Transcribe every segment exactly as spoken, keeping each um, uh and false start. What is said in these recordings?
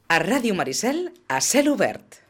A Ràdio Maricel, a cel obert.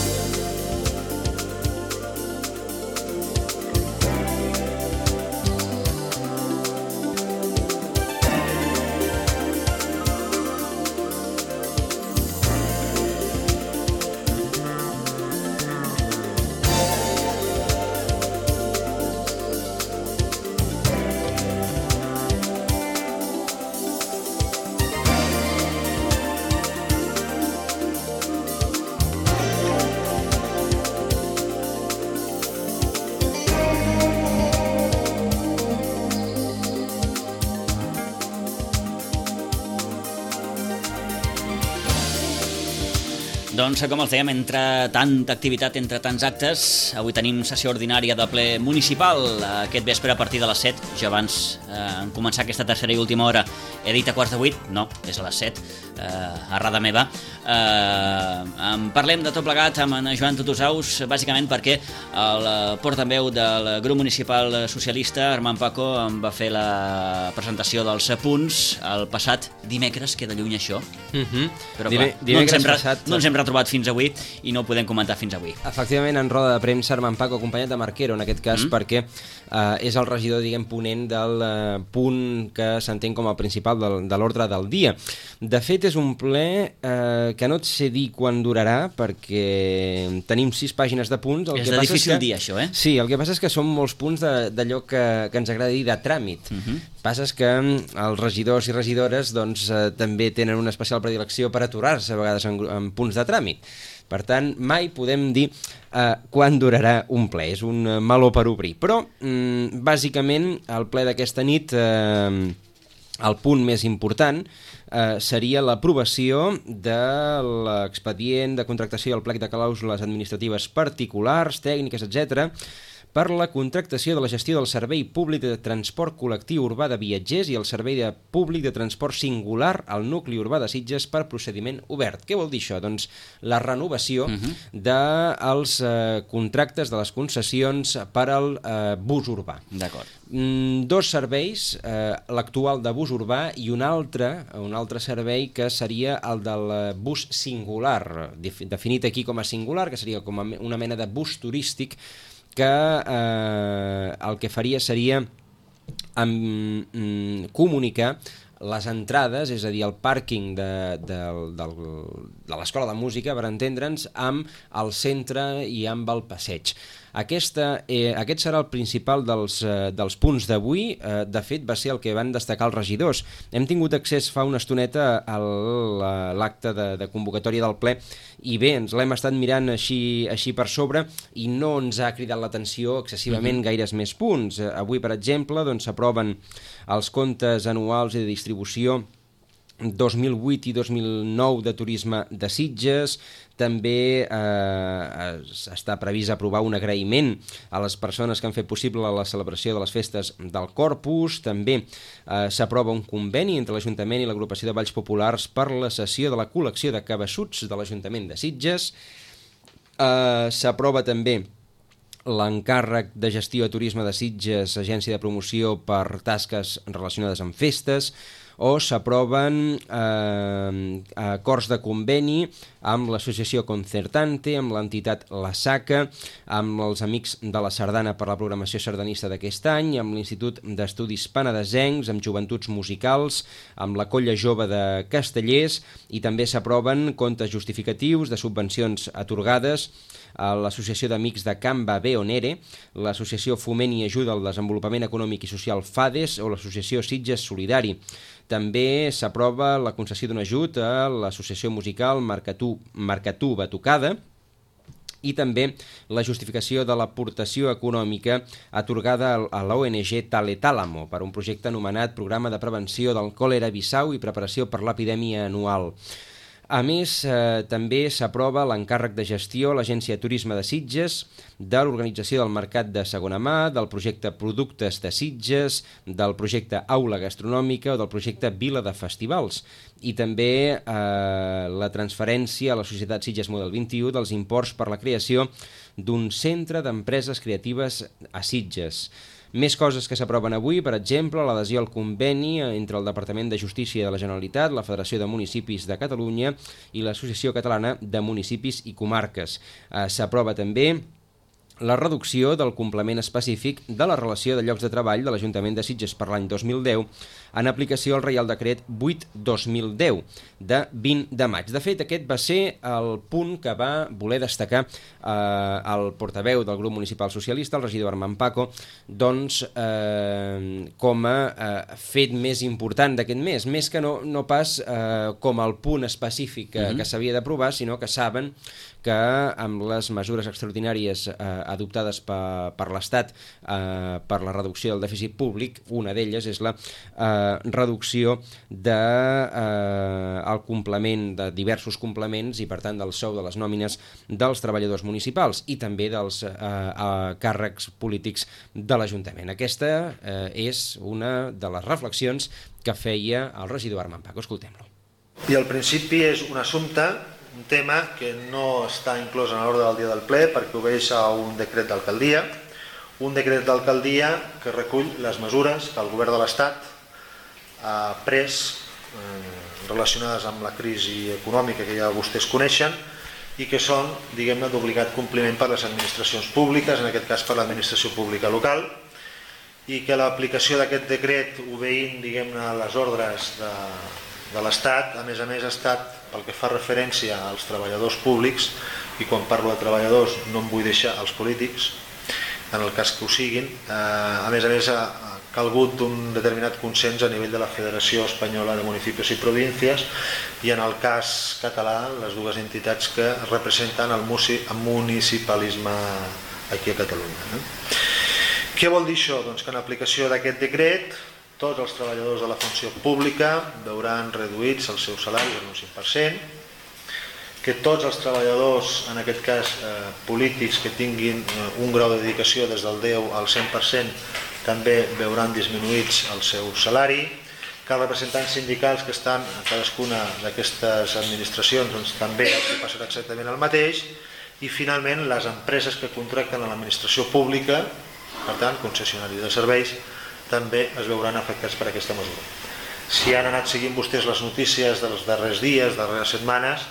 Doncs, com els dèiem, entre tanta activitat, entre tants actes, avui tenim sessió ordinària de ple municipal aquest vespre a partir de les set. Jo abans, eh, en començar aquesta tercera i última hora, he dit a quarts de vuit, no, és a les set, eh, errada meva. Eh, en parlem de tot plegat amb en Joan Tutusaus, bàsicament perquè el portaveu del grup municipal socialista, Armand Paco, em va fer la presentació dels punts el passat dimecres, queda lluny això, mm-hmm. però Dime, clar, no ens, hem, passat, no ens hem retrobat fins avui i no ho podem comentar fins avui. Efectivament, en roda de premsa, Armand Paco, acompanyat de Marquero, en aquest cas, mm. perquè eh, és el regidor, diguem, ponent del eh, punt que s'entén com a principal del, de l'ordre del dia. De fet, és un ple eh, que no et sé dir quan durarà, perquè tenim sis pàgines de punts. El és que de passa difícil és que, dir, això, eh? Sí, el que passa és que són molts punts d'allò que, que ens agrada dir de tràmit. Uh-huh. Passa és que els regidors i regidores doncs, eh, també tenen una especial predilecció per aturar-se a vegades en, en punts de tràmit. Per tant, mai podem dir eh, quan durarà un ple, és un meló per obrir. Però, mm, bàsicament, el ple d'aquesta nit, eh, el punt més important eh, seria l'aprovació de l'expedient de contractació i el plec de clàusules administratives particulars, tècniques, etcètera, per la contractació de la gestió del servei públic de transport col·lectiu urbà de viatgers i el servei de públic de transport singular al nucli urbà de Sitges per procediment obert. Què vol dir això? Doncs la renovació uh-huh. dels eh, contractes de les concessions per al eh, bus urbà. D'acord. Mm, dos serveis, eh, l'actual de bus urbà i un altre, un altre servei que seria el del bus singular, definit aquí com a singular, que seria com a una mena de bus turístic que eh, el que faria seria um, um, comunicar les entrades, és a dir, el pàrquing de, de, de, de l'Escola de Música, per entendre'ns, amb el centre i amb el passeig. Aquesta, eh, aquest serà el principal dels, eh, dels punts d'avui. Eh, de fet, va ser el que van destacar els regidors. Hem tingut accés fa una estoneta a l'acte de, de convocatòria del ple i bé, ens l'hem estat mirant així, així per sobre i no ens ha cridat l'atenció excessivament mm-hmm. gaires més punts. Eh, avui, per exemple, doncs, s'aproven els comptes anuals i de distribució dos mil vuit i dos mil nou de turisme de Sitges. També eh, està previst aprovar un agraïment a les persones que han fet possible la celebració de les festes del Corpus. També eh, s'aprova un conveni entre l'Ajuntament i l'Agrupació de Balls Populars per la cessió de la col·lecció de cabassuts de l'Ajuntament de Sitges. Eh, s'aprova també l'encàrrec de gestió de turisme de Sitges, agència de promoció per tasques relacionades amb festes, o s'aproven eh, acords de conveni amb l'associació Concertante, amb l'entitat La Saca, amb els Amics de la Sardana per la programació sardanista d'aquest any, amb l'Institut d'Estudis Penedesencs, amb Joventuts Musicals, amb la Colla Jove de Castellers, i també s'aproven comptes justificatius de subvencions atorgades a l'Associació d'Amics de Can Babé Onere, l'Associació Foment i Ajuda al Desenvolupament Econòmic i Social FADES o l'Associació Sitges Solidari. També s'aprova la concessió d'un ajut a l'Associació Musical Marcatú, Marcatú Batucada i també la justificació de l'aportació econòmica atorgada a l'O N G Taletàlamo per un projecte anomenat Programa de Prevenció del Còlera Bissau i Preparació per l'Epidèmia Anual. A més, eh, també s'aprova l'encàrrec de gestió a l'Agència de Turisme de Sitges, de l'organització del Mercat de Segona Mà, del projecte Productes de Sitges, del projecte Aula Gastronòmica o del projecte Vila de Festivals. I també eh, la transferència a la Societat Sitges Model vint-i-u dels imports per la creació d'un centre d'empreses creatives a Sitges. Més coses que s'aproven avui, per exemple, l'adhesió al conveni entre el Departament de Justícia de la Generalitat, la Federació de Municipis de Catalunya i l'Associació Catalana de Municipis i Comarques. Eh, s'aprova també la reducció del complement específic de la relació de llocs de treball de l'Ajuntament de Sitges per l'any dos mil deu en aplicació al Reial Decret vuit dos mil deu de vint de maig. De fet, aquest va ser el punt que va voler destacar eh, el portaveu del grup municipal socialista, el regidor Armand Paco, doncs eh, com a eh, fet més important d'aquest mes, més que no, no pas eh, com el punt específic que, mm-hmm. que s'havia d'aprovar, sinó que saben que amb les mesures extraordinàries eh, adoptades per, per l'Estat eh, per la reducció del dèficit públic, una d'elles és la eh, reducció de, eh, el complement de diversos complements i per tant del sou de les nòmines dels treballadors municipals i també dels eh, eh, càrrecs polítics de l'Ajuntament. Aquesta eh, és una de les reflexions que feia el regidor Armand Paco. Escoltem-lo. I al principi és un assumpte, un tema que no està inclòs en l'ordre del dia del ple perquè obeix a un decret d'alcaldia, un decret d'alcaldia que recull les mesures que el govern de l'Estat ha pres eh, relacionades amb la crisi econòmica que ja vostès coneixen i que són, diguem-ne, d'obligat compliment per les administracions públiques, en aquest cas per l'administració pública local, i que l'aplicació d'aquest decret obeint, diguem-ne, les ordres de, de l'Estat, a més a més ha estat pel que fa referència als treballadors públics, i quan parlo de treballadors no em vull deixar els polítics, en el cas que ho siguin, eh, a més a més ha calgut un determinat consens a nivell de la Federació Espanyola de Municipis i Províncies i en el cas català les dues entitats que representen el municipalisme aquí a Catalunya. No? Què vol dir això? Doncs que en aplicació d'aquest decret tots els treballadors de la funció pública veuran reduïts els seus salaris en un cinc per cent, que tots els treballadors, en aquest cas eh, polítics, que tinguin eh, un grau de dedicació des del deu al cent per cent, també veuran disminuïts el seu salari, que els representants sindicals que estan en cadascuna d'aquestes administracions doncs, també els passarà exactament el mateix, i finalment les empreses que contracten a l'administració pública, per tant, concessionaris de serveis, també es veuran afectats per aquesta mesura. Si han anat seguint vostès les notícies dels darrers dies, darreres setmanes,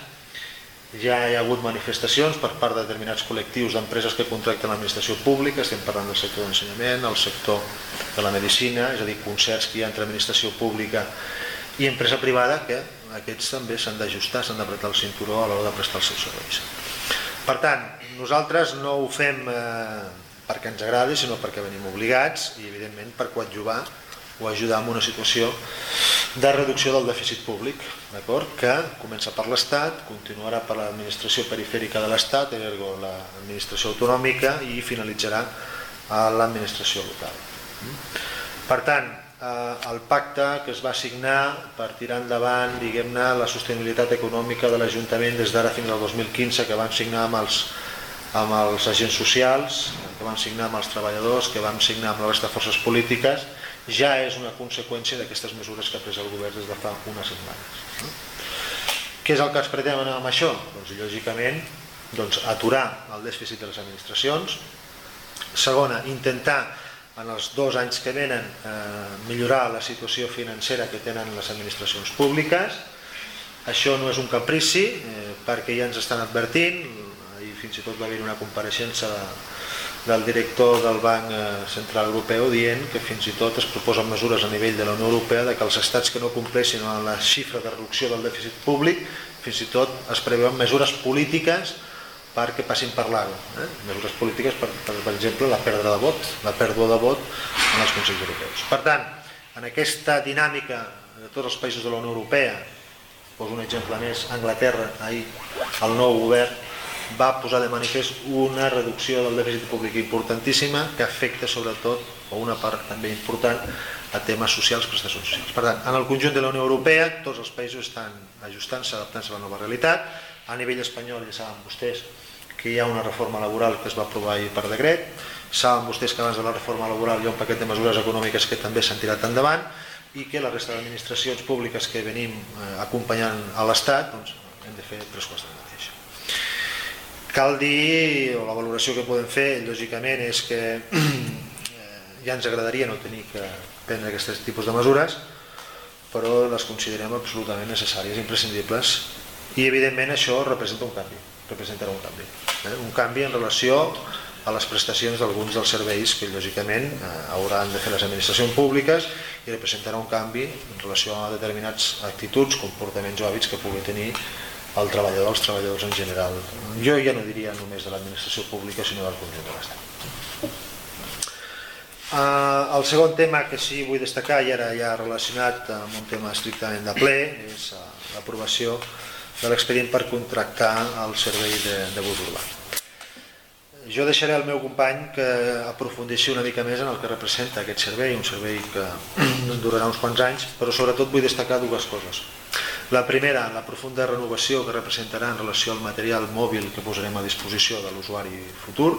ja hi ha hagut manifestacions per part de determinats col·lectius d'empreses que contracten l'administració pública, estem parlant del sector d'ensenyament, el sector de la medicina, és a dir, concerts que hi ha entre administració pública i empresa privada, que aquests també s'han d'ajustar, s'han d'apretar el cinturó a l'hora de prestar els seus serveis. Per tant, nosaltres no ho fem eh, perquè ens agradi, sinó perquè venim obligats i evidentment per coadjuvar o ajudar en una situació de reducció del dèficit públic, que comença per l'Estat, continuarà per l'administració perifèrica de l'Estat, ergo l'administració autonòmica, i finalitzarà a l'administració local. Per tant, el pacte que es va signar per tirar endavant, diguem-ne, la sostenibilitat econòmica de l'Ajuntament des d'ara fins al dos mil quinze, que van signar amb els, amb els agents socials, que van signar amb els treballadors, que van signar amb la resta de forces polítiques, ja és una conseqüència d'aquestes mesures que ha pres el govern des de fa unes setmanes. Què és el que es pretén amb això? Doncs, lògicament, doncs, aturar el dèficit de les administracions. Segona, intentar en els dos anys que venen eh, millorar la situació financera que tenen les administracions públiques. Això no és un caprici, eh, perquè ja ens estan advertint, i fins i tot va haver una compareixença de del director del Banc Central Europeu dient que fins i tot es proposen mesures a nivell de la Unió Europea de que els estats que no compleixin la xifra de reducció del dèficit públic fins i tot es preveuen mesures polítiques perquè passin per l'A-G-O. Eh? Mesures polítiques, per, per, per exemple, la pèrdua de vot, la pèrdua de vot en els Consells Europeus. Per tant, en aquesta dinàmica de tots els països de la Unió Europea, poso un exemple més, Anglaterra, ahir el nou govern va posar de manifest una reducció del dèficit públic importantíssima que afecta sobretot, o una part també important, a temes socials, prestacions socials. Per tant, en el conjunt de la Unió Europea, tots els països estan ajustant-se, adaptant-se a la nova realitat. A nivell espanyol, ja saben vostès que hi ha una reforma laboral que es va aprovar ahir per decret. Saben vostès que abans de la reforma laboral hi ha un paquet de mesures econòmiques que també s'han tirat endavant i que la resta d'administracions públiques que venim acompanyant a l'Estat doncs, hem de fer tres quarts de mateix. Cal dir, o la valoració que podem fer, lògicament, és que ja ens agradaria no tenir que prendre aquests tipus de mesures, però les considerem absolutament necessàries, imprescindibles, i evidentment això representa un canvi, representarà un canvi, eh? un canvi en relació a les prestacions d'alguns dels serveis que lògicament eh, hauran de fer les administracions públiques, i representarà un canvi en relació a determinats actituds, comportaments o hàbits que pugui tenir el treballador, els treballadors en general. Jo ja no diria només de l'administració pública, sinó del conjunt de l'Estat. Uh, el segon tema que sí vull destacar, i ara ja relacionat amb un tema estrictament de ple, és uh, l'aprovació de l'expedient per contractar el servei de, de bus urbà. Jo deixaré al meu company que aprofundeixi una mica més en el que representa aquest servei, un servei que durarà uns quants anys, però sobretot vull destacar dues coses. La primera, la profunda renovació que representarà en relació al material mòbil que posarem a disposició de l'usuari futur.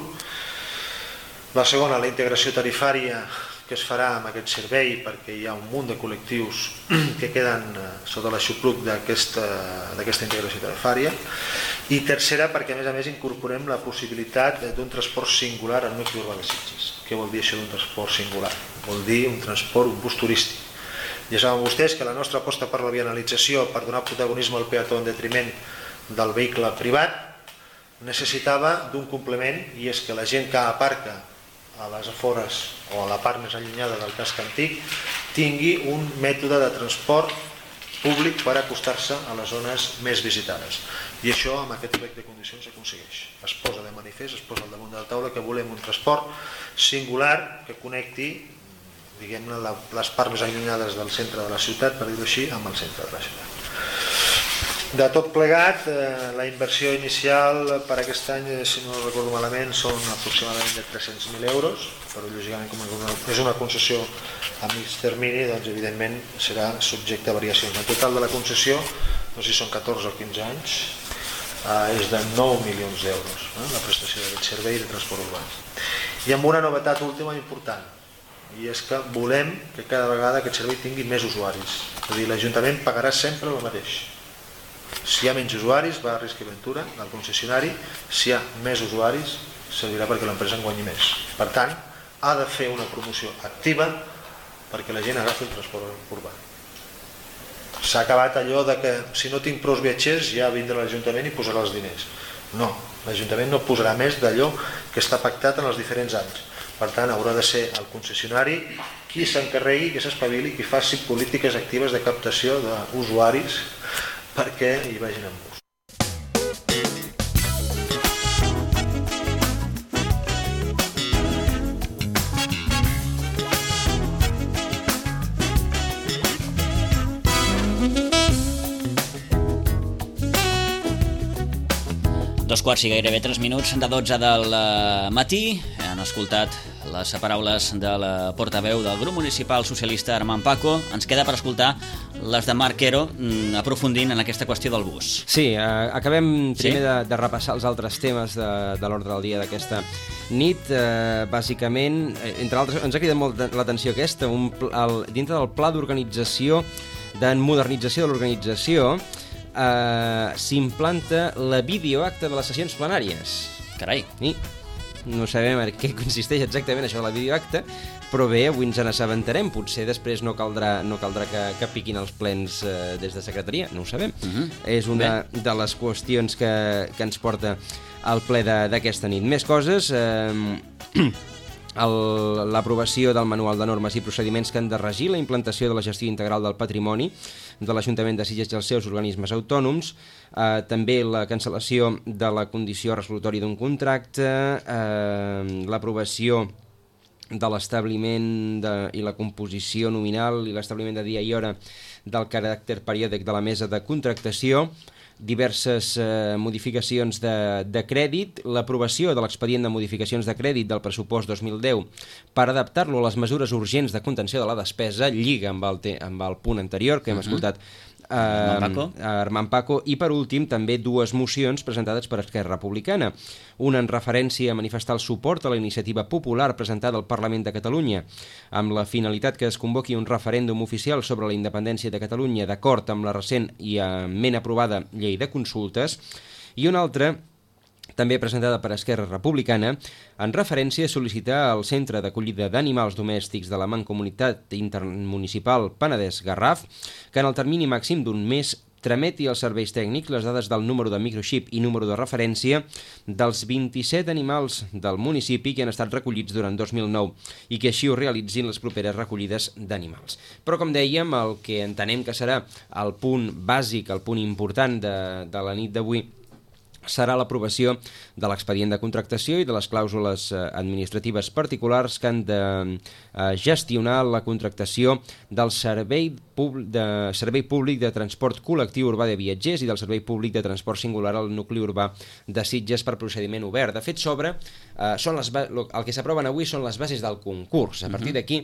La segona, la integració tarifària que es farà amb aquest servei, perquè hi ha un munt de col·lectius que queden sota l'aixopluc d'aquesta integració tarifària. I tercera, perquè a més a més incorporem la possibilitat d'un transport singular al nucli urbà de Sitges. Què vol dir això d'un transport singular? Vol dir un transport, un bus turístic. Ja saben vostès que la nostra aposta per la vianalització, per donar protagonisme al peató en detriment del vehicle privat, necessitava d'un complement, i és que la gent que aparca a les afores o a la part més allunyada del casc antic tingui un mètode de transport públic per acostar-se a les zones més visitades. I això amb aquest plec de condicions s'aconsegueix. Es posa de manifest, es posa al damunt de la taula que volem un transport singular que connecti, diguem-ne, les parts més allunyades del centre de la ciutat, per dir-ho així, amb el centre de la ciutat. De tot plegat, eh, la inversió inicial per aquest any, si no recordo malament, són aproximadament de tres-cents mil euros, però lògicament com és una concessió a mig termini, doncs evidentment serà subjecte a variacions. El total de la concessió, no sé si són catorze o quinze anys, eh, és de nou milions d'euros, eh, la prestació d'aquest servei de transport urbà. I amb una novetat última important, i és que volem que cada vegada aquest servei tingui més usuaris. És a dir, l'Ajuntament pagarà sempre el mateix. Si hi ha menys usuaris, va a Risc i Ventura, al concessionari. Si hi ha més usuaris, servirà perquè l'empresa en guanyi més. Per tant, ha de fer una promoció activa perquè la gent agafi el transport urbà. S'ha acabat allò de que si no tinc prou viatgers ja vindrà l'Ajuntament i posarà els diners. No, l'Ajuntament no posarà més d'allò que està pactat en els diferents anys. Per tant, haurà de ser el concessionari qui s'encarregui, qui s'espavili, qui faci polítiques actives de captació d'usuaris perquè hi vagin amb bus. Dos quarts i gairebé tres minuts de dotze del matí. Han escoltat les paraules de la portaveu del grup municipal socialista Armand Paco. Ens queda per escoltar les de Marc Quero, aprofundint en aquesta qüestió del bus. Sí, eh, acabem primer sí? de, de repassar els altres temes de, de l'ordre del dia d'aquesta nit. Eh, bàsicament, entre altres, ens ha cridat molt l'atenció aquesta, un, el, dintre del pla d'organització, de modernització de l'organització, eh, s'implanta la videoacta de les sessions plenàries. Carai. I no sabem en què consisteix exactament això de la videoacta, però bé, avui ens n'assabentarem. Potser després no caldrà, no caldrà que, que piquin els plens eh, des de secretaria, no ho sabem. Uh-huh. És una bé. de les qüestions que, que ens porta al ple d'aquesta nit. Més coses... Eh, l'aprovació del manual de normes i procediments que han de regir la implantació de la gestió integral del patrimoni de l'Ajuntament de Sitges i els seus organismes autònoms, eh, també la cancel·lació de la condició resolutòria d'un contracte, eh, l'aprovació de l'establiment de, i la composició nominal i l'establiment de dia i hora del caràcter periòdic de la mesa de contractació, diverses eh, modificacions de, de crèdit, l'aprovació de l'expedient de modificacions de crèdit del pressupost dos mil deu per adaptar-lo a les mesures urgents de contenció de la despesa, lliga amb el, te, amb el punt anterior que hem uh-huh. escoltat eh, Armand Paco, i per últim també dues mocions presentades per Esquerra Republicana. Una en referència a manifestar el suport a la iniciativa popular presentada al Parlament de Catalunya amb la finalitat que es convoqui un referèndum oficial sobre la independència de Catalunya d'acord amb la recent i ment aprovada llei de consultes, i una altra també presentada per Esquerra Republicana, en referència a sol·licitar al Centre d'Acollida d'Animals Domèstics de la Mancomunitat Intermunicipal Penedès-Garraf que en el termini màxim d'un mes trameti als serveis tècnics les dades del número de microxip i número de referència dels vint-i-set animals del municipi que han estat recollits durant dos mil nou i que així ho realitzin les properes recollides d'animals. Però, com dèiem, el que entenem que serà el punt bàsic, el punt important de, de la nit d'avui, serà l'aprovació de l'expedient de contractació i de les clàusules administratives particulars que han de gestionar la contractació del servei, de, servei públic de transport col·lectiu urbà de viatgers i del servei públic de transport singular al nucli urbà de Sitges per procediment obert. De fet, sobre, eh, són les, el que s'aproven avui són les bases del concurs. A partir d'aquí,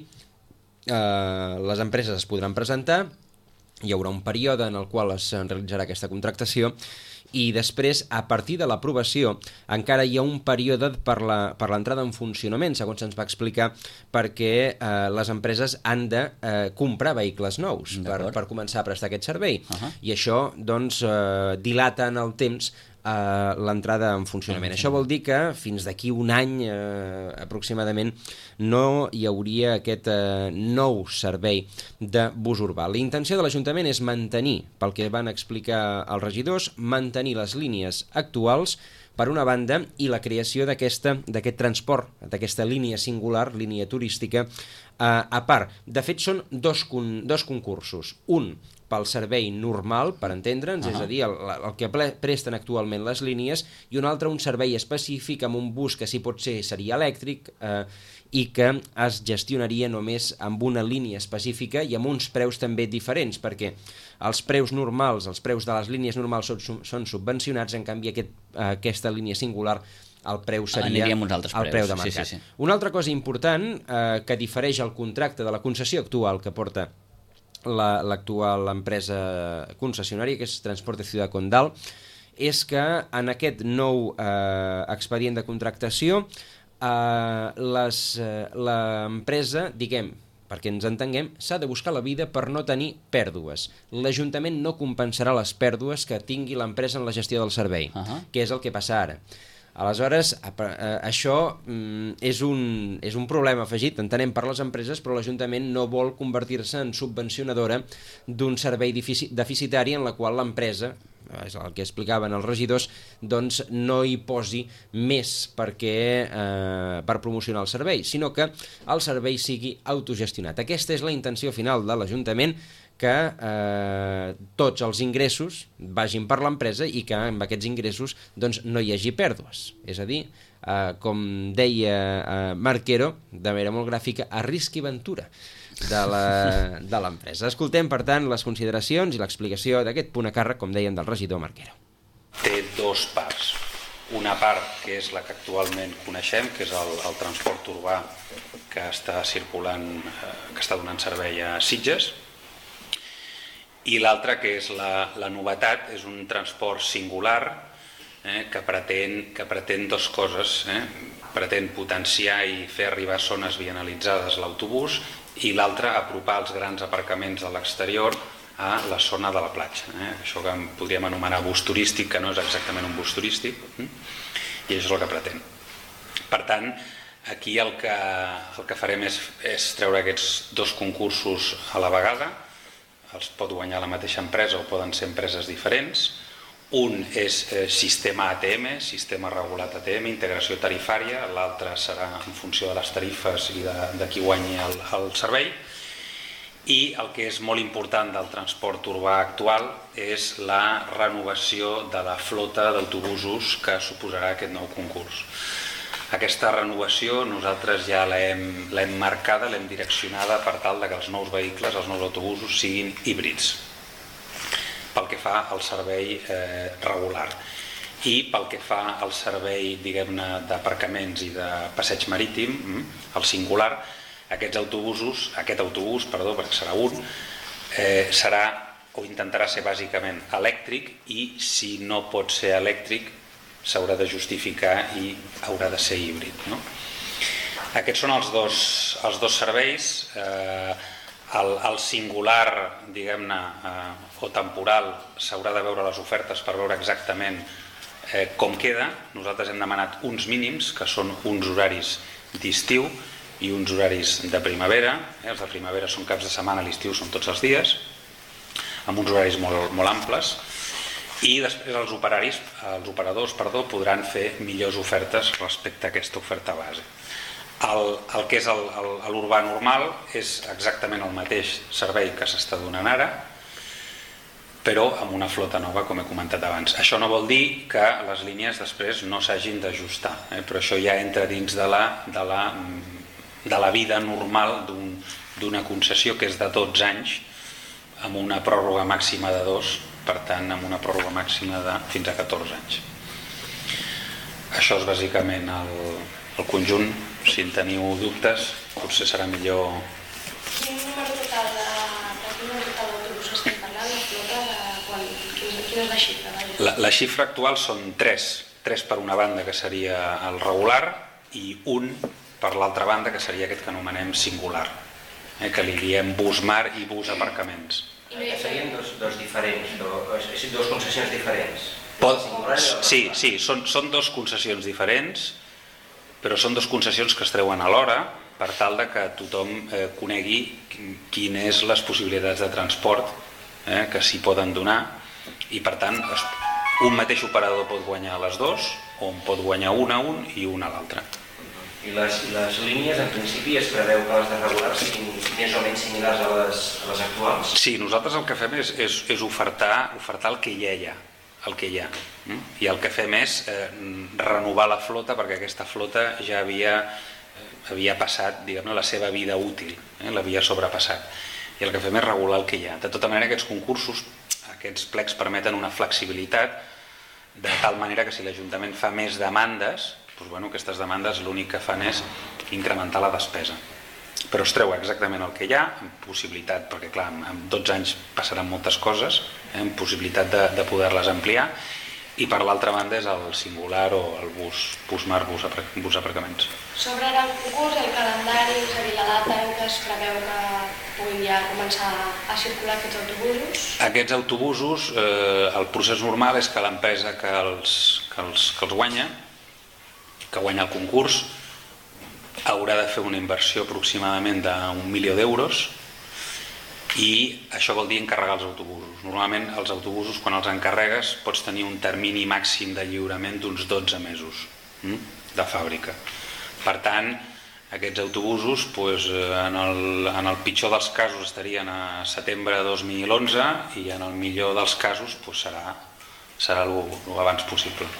eh, les empreses es podran presentar, hi haurà un període en el qual es realitzarà aquesta contractació i després, a partir de l'aprovació, encara hi ha un període per la, per l'entrada en funcionament, segons se'ns va explicar, perquè eh, les empreses han de eh, comprar vehicles nous per, per començar a prestar aquest servei. Uh-huh. I això, doncs, eh, dilata en el temps Uh, l'entrada en funcionament. Uh, Això vol dir que fins d'aquí un any uh, aproximadament no hi hauria aquest uh, nou servei de bus urbà. La intenció de l'Ajuntament és mantenir, pel que van explicar els regidors, mantenir les línies actuals per una banda i la creació d'aquesta d'aquest transport, d'aquesta línia singular, línia turística, uh, a part. De fet, són dos, con dos concursos. Un pel servei normal, per entendre'ns, uh-huh. és a dir, el, el que presten actualment les línies, i un altre un servei específic amb un bus que, si pot ser, seria elèctric eh, i que es gestionaria només amb una línia específica i amb uns preus també diferents, perquè els preus normals, els preus de les línies normals són, són subvencionats, en canvi aquest, eh, aquesta línia singular el preu seria el preu de mercat. Sí, sí, sí. Una altra cosa important eh, que difereix el contracte de la concessió actual que porta l'actual la, empresa concessionària, que és Transporte Ciudad Condal, és que en aquest nou eh, expedient de contractació eh, les, eh, l'empresa, diguem, perquè ens entenguem, s'ha de buscar la vida per no tenir pèrdues. L'Ajuntament no compensarà les pèrdues que tingui l'empresa en la gestió del servei, uh-huh. que és el que passa ara. Aleshores, això és un, és un problema afegit, entenem, per les empreses, però l'Ajuntament no vol convertir-se en subvencionadora d'un servei deficitari en la qual l'empresa, és el que explicaven els regidors, doncs no hi posi més perquè, eh, per promocionar el servei, sinó que el servei sigui autogestionat. Aquesta és la intenció final de l'Ajuntament, que eh, tots els ingressos vagin per l'empresa i que amb aquests ingressos doncs, no hi hagi pèrdues. És a dir, eh, com deia eh, Marquero, de manera molt gràfica, a risc i ventura de l'empresa. Escoltem, per tant, les consideracions i l'explicació d'aquest punt a càrrec, com deien, del regidor Marquero. Té dos parts. Una part que és la que actualment coneixem, que és el, el transport urbà que està circulant, eh, que està donant servei a Sitges, i l'altra, que és la, la novetat, és un transport singular eh, que, pretén, que pretén dues coses. Eh? Pretén potenciar i fer arribar a zones vianalitzades l'autobús i l'altra, apropar els grans aparcaments de l'exterior a la zona de la platja. Eh? Això que podríem anomenar bus turístic, que no és exactament un bus turístic, eh? i això és el que pretén. Per tant, aquí el que, el que farem és, és treure aquests dos concursos a la vegada. Els pot guanyar la mateixa empresa o poden ser empreses diferents. Un és eh, sistema A T M, sistema regulat A T M, integració tarifària, l'altre serà en funció de les tarifes i de, de qui guanyi el, el servei. I el que és molt important del transport urbà actual és la renovació de la flota d'autobusos que suposarà aquest nou concurs. Aquesta renovació nosaltres ja l'hem l'hem marcada, l'hem direccionada per tal que els nous vehicles, els nous autobusos siguin híbrids, pel que fa al servei eh, regular. I pel que fa al servei, diguem-ne, d'aparcaments i de passeig marítim, el singular, aquests autobusos, aquest autobús, perdó, perquè serà un, eh, serà o intentarà ser bàsicament elèctric i, si no pot ser elèctric, s'haurà de justificar i haurà de ser híbrid. No? Aquests són els dos, els dos serveis. Eh, el, el singular, diguem-ne, eh, o temporal, s'haurà de veure les ofertes per veure exactament eh, com queda, nosaltres hem demanat uns mínims, que són uns horaris d'estiu i uns horaris de primavera. Eh, els de primavera són caps de setmana, l'estiu són tots els dies, amb uns horaris molt, molt amples. I després els operaris, els operadors perdó, podran fer millors ofertes respecte a aquesta oferta base. El, el que és l'urbà normal és exactament el mateix servei que s'està donant ara, però amb una flota nova, com he comentat abans. Això no vol dir que les línies després no s'hagin d'ajustar, eh? Però això ja entra dins de la, de la, de la vida normal d'una concessió que és de dotze anys, amb una pròrroga màxima de dos, per tant, amb una pròrroga màxima de fins a catorze anys. Això és bàsicament el, el conjunt. Si en teniu dubtes, potser serà millor... Quin número total de, de quin número total d'autobús estem parlant? La flota de quan, quina és la xifra? La, la xifra actual són tres. Tres per una banda, que seria el regular, i un per l'altra banda, que seria aquest que anomenem singular, eh, que li diem bus mar i bus aparcaments. Que serien dos, dos diferents, dos, dos concessions diferents. Pot, sí, sí, són, són dos concessions diferents, però són dues concessions que es treuen alhora per tal de que tothom eh, conegui quines és les possibilitats de transport eh, que s'hi poden donar, i per tant es, un mateix operador pot guanyar les dues, o en pot guanyar una a un i una a l'altre. I les, les línies en principi es preveu que les de regular siguin més o menys similars a les, a les actuals? Sí, nosaltres el que fem és, és, és ofertar, ofertar el que ja hi ha. el que hi ha. I el que fem és eh, renovar la flota, perquè aquesta flota ja havia, havia passat, diguem-ne, la seva vida útil, eh, l'havia sobrepassat. I el que fem és regular el que hi ha. De tota manera, aquests concursos, aquests plecs permeten una flexibilitat de tal manera que si l'Ajuntament fa més demandes, doncs, bueno, aquestes demandes l'únic que fan és incrementar la despesa. Però es treu exactament el que hi ha, amb possibilitat, perquè clar, en dotze anys passaran moltes coses, eh, amb possibilitat de, de poder-les ampliar, i per l'altra banda és el singular o el bus, bus mar, bus, bus aparcaments. Sobre ara el concurs, el calendari, és a dir, la data en què es preveu que puguin ja començar a circular aquests autobusos? Aquests autobusos, eh, el procés normal és que l'empresa que, els, que, els, que els guanya, que guanya el concurs, haurà de fer una inversió aproximadament d'un milió d'euros, i això vol dir encarregar els autobusos. Normalment els autobusos, quan els encarregues, pots tenir un termini màxim de lliurament d'uns dotze mesos de fàbrica. Per tant, aquests autobusos doncs, en, el, en el pitjor dels casos estarien a setembre de dos mil onze i en el millor dels casos doncs, serà, serà el, el abans possible.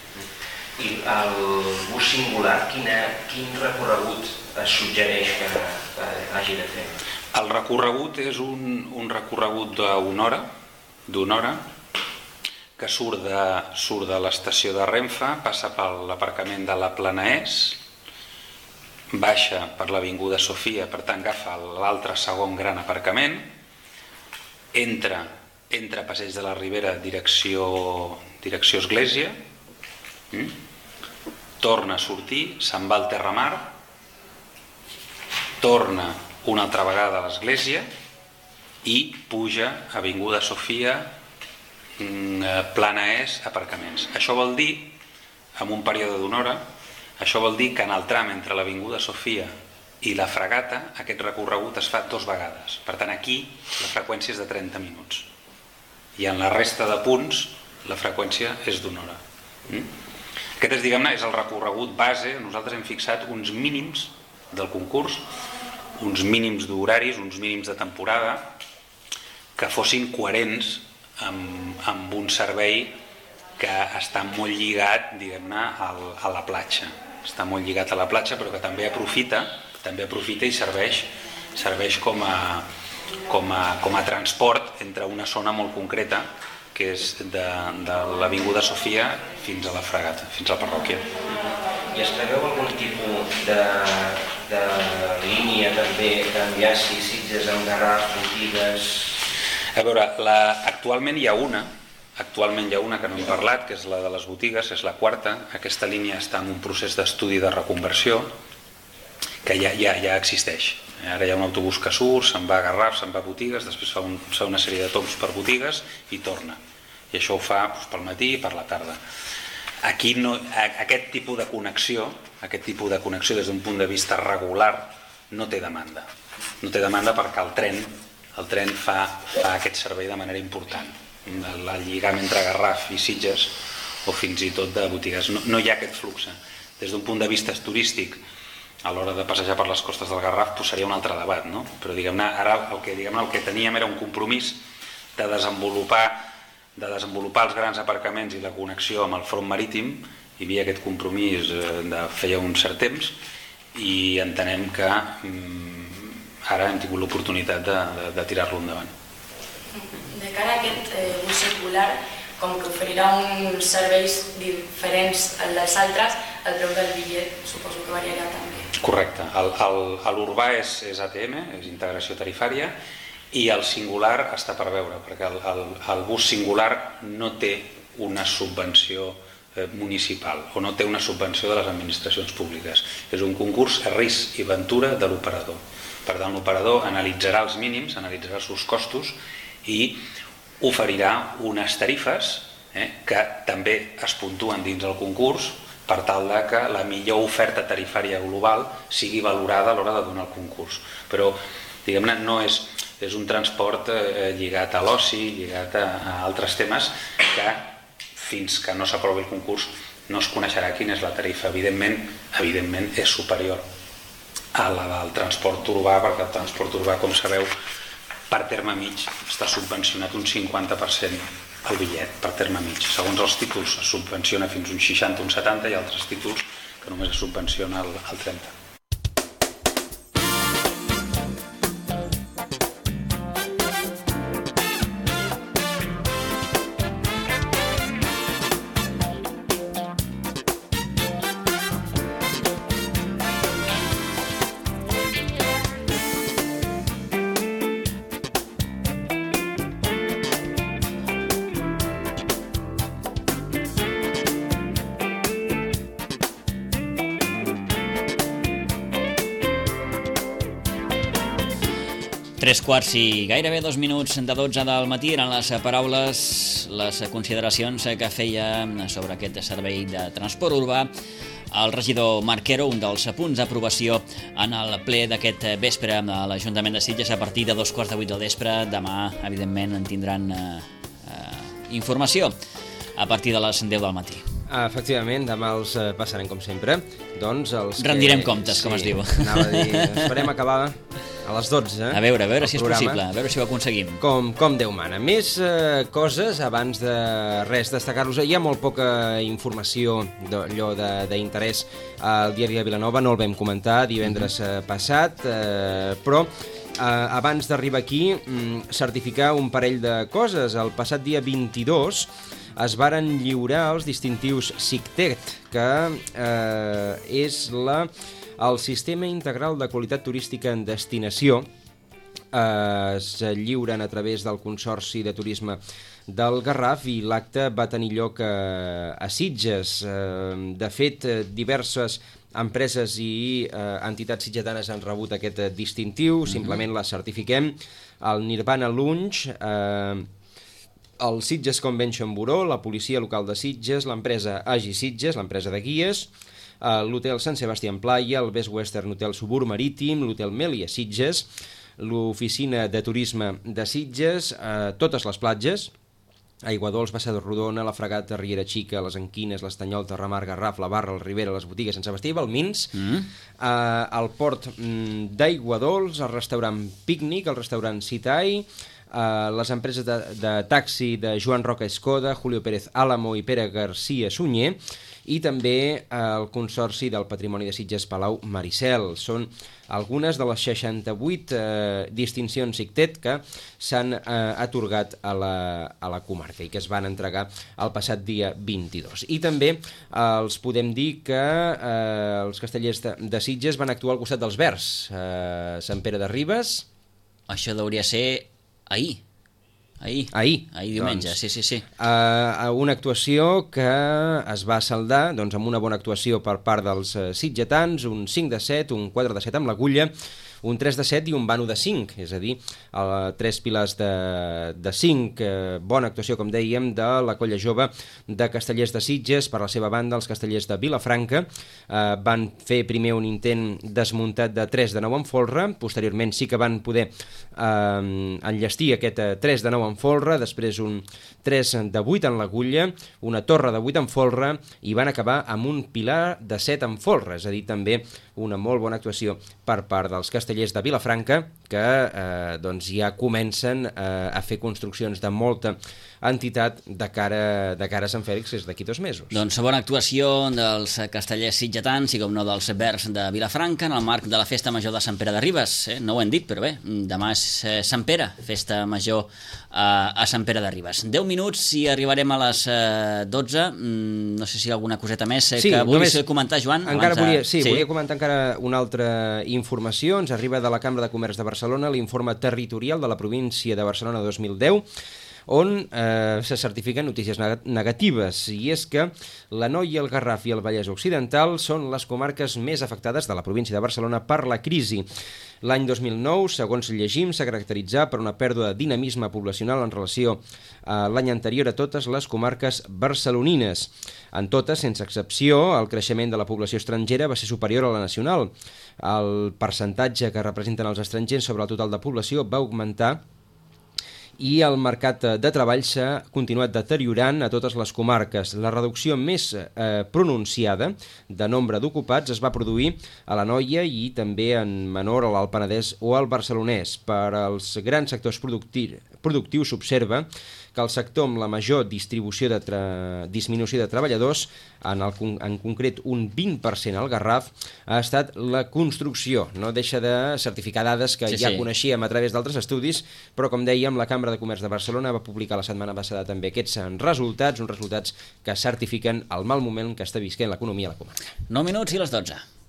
I el bus singular, quina, quin recorregut es suggereix que, que hagi de fer? El recorregut és un, un recorregut d'una hora, d'una hora, que surt de, surt de l'estació de Renfe, passa per l'aparcament de la Planaès, baixa per l'avinguda Sofia, per tant agafa l'altre segon gran aparcament, entra, entra a Passeig de la Ribera direcció, direcció Església, mm? torna a sortir, se'n va al Terramar, torna una altra vegada a l'església i puja a Avinguda Sofia, Planaès, aparcaments. Això vol dir, en un període d'una hora, això vol dir que en el tram entre l'Avinguda Sofia i la Fragata aquest recorregut es fa dues vegades. Per tant, aquí la freqüència és de trenta minuts. I en la resta de punts la freqüència és d'una hora. Mm? Aquest és, diguem-ne, és el recorregut base. Nosaltres hem fixat uns mínims del concurs, uns mínims d'horaris, uns mínims de temporada, que fossin coherents amb, amb un servei que està molt lligat, diguem-ne, a la platja. Està molt lligat a la platja, però que també aprofita, també aprofita i serveix, serveix com a, com a, com a transport entre una zona molt concreta, que és de, de l'Avinguda Sofia fins a la Fragata, fins a la parròquia. I es preveu algun tipus de, de línia també d'enviaci, Sitges, amb Garraf, botigues? A veure, la, actualment hi ha una, actualment hi ha una que no hem parlat, que és la de les botigues, és la quarta. Aquesta línia està en un procés d'estudi de reconversió que ja, ja, ja existeix. Ara hi ha un autobús que surt, se'n va a Garraf, se'n va a botigues, després fa, un, fa una sèrie de toms per botigues i torna. I això ho fa doncs, pel matí i per la tarda. Aquí no, aquest tipus de connexió, aquest tipus de connexió des d'un punt de vista regular no té demanda. No té demanda perquè el tren, el tren fa, fa aquest servei de manera important. El, el lligam entre Garraf i Sitges o fins i tot de botigues. No, no hi ha aquest flux. Des d'un punt de vista turístic, a l'hora de passejar per les costes del Garraf pues seria un altre debat, no? Però diguem-ne, ara el que, diguem-ne, el que teníem era un compromís de desenvolupar de desenvolupar els grans aparcaments i la connexió amb el front marítim. Hi havia aquest compromís de feia un cert temps i entenem que mm, ara hem tingut l'oportunitat de, de, de tirar-lo endavant. De cara a aquest eh, bus circular, com que oferirà uns serveis diferents als altres, el preu del bitllet suposo que variarà també. Correcte. L'urbà és, és A T M, és integració tarifària, i el singular està per veure, perquè el, el, el bus singular no té una subvenció eh, municipal o no té una subvenció de les administracions públiques. És un concurs a risc i ventura de l'operador. Per tant, l'operador analitzarà els mínims, analitzarà els seus costos i oferirà unes tarifes eh, que també es puntuen dins el concurs per tal de que la millor oferta tarifària global sigui valorada a l'hora de donar el concurs. Però, diguem-ne, no és... és un transport eh, lligat a l'oci, lligat a, a altres temes que fins que no s'aprovi el concurs no es coneixerà quina és la tarifa. Evidentment, evidentment és superior a la del transport urbà, perquè el transport urbà, com sabeu, per terme mig està subvencionat un cinquanta per cent el bitllet, per terme mig. Segons els títols es subvenciona fins un seixanta, un setanta, i altres títols que només es subvenciona el, el trenta. Tres quarts i gairebé dos minuts de dotze del matí eren les paraules, les consideracions que feia sobre aquest servei de transport urbà el regidor Marquero, un dels punts d'aprovació en el ple d'aquest vespre a l'Ajuntament de Sitges a partir de dos quarts de vuit del vespre. Demà, evidentment, en tindran eh, eh, informació a partir de les deu del matí. Efectivament, demà els eh, passarem com sempre. Doncs els rendirem que... comptes, sí, com es diu. Anava a dir, esperem acabar a les dotze. A veure, a veure si és programa, possible, a veure si ho aconseguim. Com, com Déu mana. Més eh, coses, abans de res destacar-los. Hi ha molt poca informació d'allò d'interès al diari de Vilanova, no el vam comentar divendres eh, passat, eh, però eh, abans d'arribar aquí, mm, certificar un parell de coses. El passat dia vint-i-dos es varen lliurar els distintius SICTET, que eh, és la... el Sistema Integral de Qualitat Turística en Destinació. Eh, es lliuren a través del Consorci de Turisme del Garraf i l'acte va tenir lloc a, a Sitges. Eh, de fet, diverses empreses i eh, entitats sitgetanes han rebut aquest distintiu, mm-hmm. simplement la certifiquem. El Nirvana Lounge, eh, el Sitges Convention Bureau, la Policia Local de Sitges, l'empresa Agi Sitges, l'empresa de guies, l'Hotel Sant Sebastián Playa, el Best Western Hotel Subur Marítim, l'Hotel Mèlia Sitges, l'Oficina de Turisme de Sitges, eh, totes les platges, Aiguadols, Bassa de Rodona, la Fragata, Riera Xica, les Enquines, l'Estanyol, Terramar, Garraf, la Barra, el Ribera, les botigues Sant Sebastià i Balmins, mm. eh, el port mm, d'Aiguadols, el restaurant Pícnic, el restaurant Citai, Uh, les empreses de, de taxi de Joan Roca Escoda, Julio Pérez Álamo i Pere García Sunyer, i també uh, el Consorci del Patrimoni de Sitges Palau Maricel. Són algunes de les seixanta-vuit uh, distincions SICTET que s'han uh, atorgat a la, a la comarca i que es van entregar el passat dia vint-i-dos. I també uh, els podem dir que uh, els castellers de, de Sitges van actuar al costat dels Verds. Uh, Sant Pere de Ribes... Això hauria ser... Ahir. Ahir. Ahir. Ahir diumenge, doncs, sí, sí, sí. Uh, una actuació que es va saldar doncs, amb una bona actuació per part dels uh, sitgetans, un cinc de set, un quatre de set amb l'agulla, un tres de set i un vano de cinc, és a dir, el, tres pilars de, de cinc. Eh, bona actuació, com dèiem, de la colla jove de Castellers de Sitges. Per la seva banda, els castellers de Vilafranca eh, van fer primer un intent desmuntat de tres de nou en folre, posteriorment sí que van poder eh, enllestir aquest eh, tres de nou en folre, després un tres de vuit en l'agulla, una torre de vuit en folre i van acabar amb un pilar de set en folre, és a dir, també una molt bona actuació per part dels castellers de Vilafranca, que eh, doncs ja comencen eh, a fer construccions de molta entitat de cara, de cara a Sant Fèlix, que és d'aquí dos mesos. Doncs bona actuació dels castellers sitgetans i com no dels verds de Vilafranca en el marc de la Festa Major de Sant Pere de Ribes. Eh? No ho hem dit, però bé, demà és eh, Sant Pere, Festa Major eh, a Sant Pere de Ribes. deu minuts i arribarem a les eh, dotze. Mm, no sé si hi ha alguna coseta més eh, sí, que vulguis només, comentar, Joan. Encara de... volia, sí, sí, volia comentar encara una altra informació. Ens arriba de la Cambra de Comerç de Barcelona l'informe territorial de la província de Barcelona dos mil deu, on eh, se certifiquen notícies negatives, i és que l'Anoia, el Garraf i el Vallès Occidental són les comarques més afectades de la província de Barcelona per la crisi. L'any dos mil nou, segons llegim, s'ha caracteritzat per una pèrdua de dinamisme poblacional en relació a l'any anterior a totes les comarques barcelonines. En totes, sense excepció, el creixement de la població estrangera va ser superior a la nacional. El percentatge que representen els estrangers sobre el total de població va augmentar i el mercat de treball s'ha continuat deteriorant a totes les comarques. La reducció més eh, pronunciada de nombre d'ocupats es va produir a l'Anoia i també en menor a l'Alt Penedès o al Barcelonès. Per als grans sectors productius, productius s'observa que el sector amb la major distribució de tra... disminució de treballadors, en, el, en concret un vint per cent al Garraf, ha estat la construcció. No deixa de certificar dades que sí, ja sí. coneixíem a través d'altres estudis, però com dèiem, la Cambra de Comerç de Barcelona va publicar la setmana passada també aquests resultats, uns resultats que certifiquen el mal moment que està visquent l'economia a la comarca. nou minuts i les dotze.